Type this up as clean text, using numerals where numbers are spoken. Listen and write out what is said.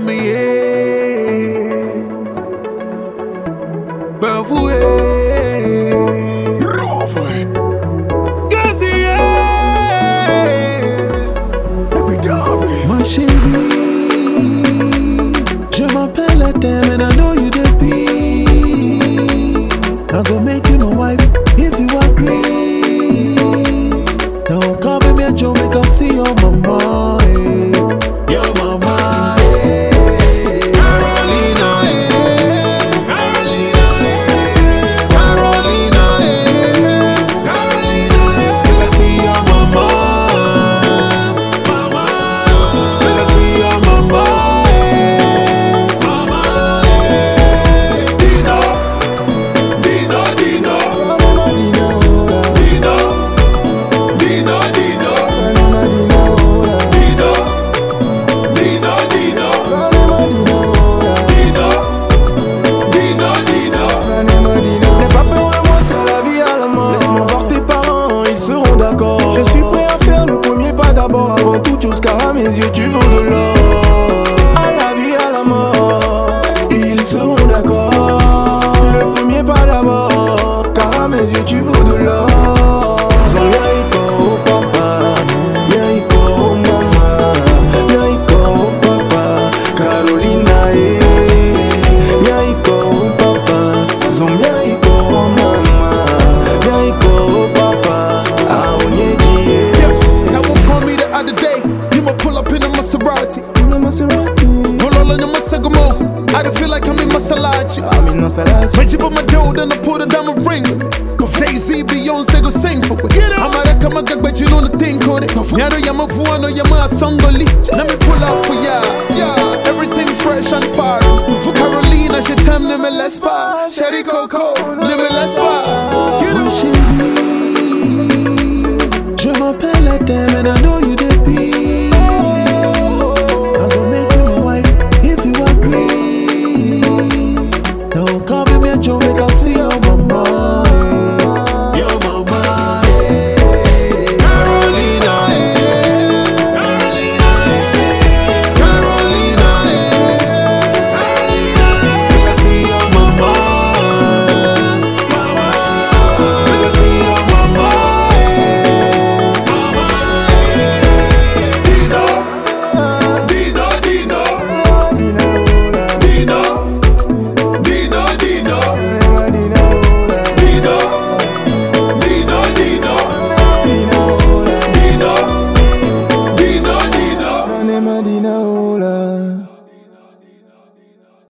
me, yeah. Bafoué. Ma chérie, je m'appelle Adam and I know you the be. I go make you my wife if you agree. Now come with me and Joe, make us see your mama, eh. Your mama, eh. Carolina, eh. Carolina, eh. Carolina, eh. Carolina, eh. Make us see your mama. Je suis prêt à faire le premier pas d'abord avant toute chose car à mes yeux tu vaux de l'or. À la vie, à la mort, ils seront d'accord. Le premier pas d'abord car à mes yeux tu vaux de l'or. Zonyaiko papa, Nyaiko mama, Nyaiko papa, Carolina Nyaiko papa, Zonyaiko mama, Nyaiko papa. Pull up in a Maserati. Pull all on your Masagamo. I don't feel like I'm in Masalachi. When you put my dough, then I put a diamond ring with it. Go Jay-Z, Beyonce, go sing for it. I'm a come a gag, but you know the thing called it. Nyaro yama fuano yama songoli. Let me pull up for ya. Yeah, everything fresh and fire. For Carolina, she tell me let's buy. Sherry Coco, let me let's buy. Get up. Je m'appelle Adam and I know you the be. I go make you my wife if you agree. Now come with me and Joe, make us see your mama, eh. Your mama, eh. Carolina, eh. Carolina, eh. Carolina, eh. Carolina, eh. Make us see your mama. Mama, make us see your mama. Madina, hola.